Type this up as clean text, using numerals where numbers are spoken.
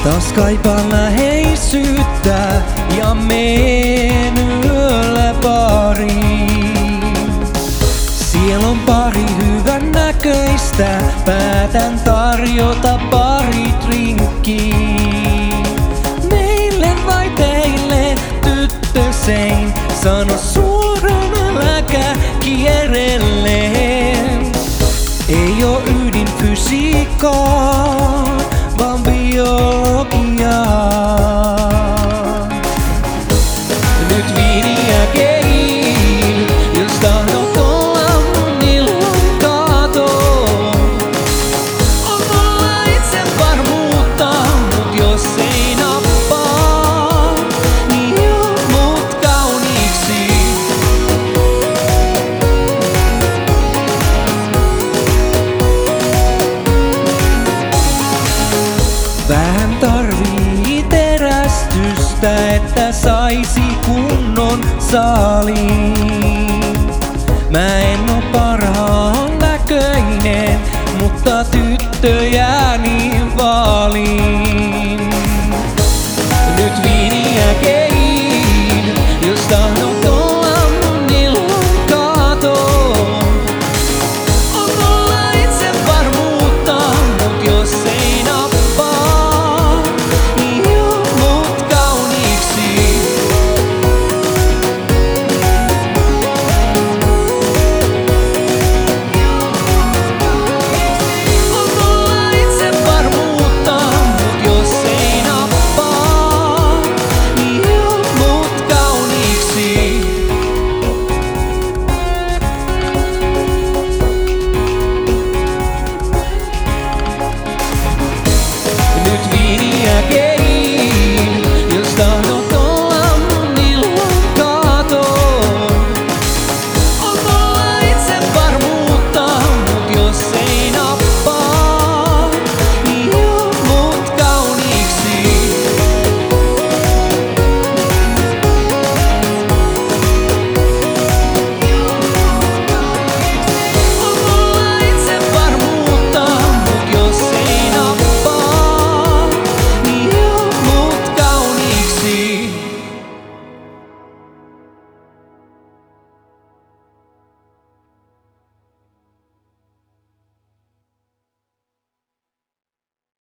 Taas kaipaan läheisyyttä ja meen yöllä bariin. Siellä on pari hyvän näköistä, päätän tarjota pari drinkkiä. Meille vai teille, tyttösein, sano suoraan äläkä kierrelleen. Ei oo ydinfysiikkaa, vaan biologiaa. Nyt viiniä kein, jos tahdot olla mun illan kato. On mulla itsevarmuutta, mut jos ei nappaa, niin juo mut kauniiksi. Vähän tarvii terästystä, että saisi kunnon saaliin. Mä en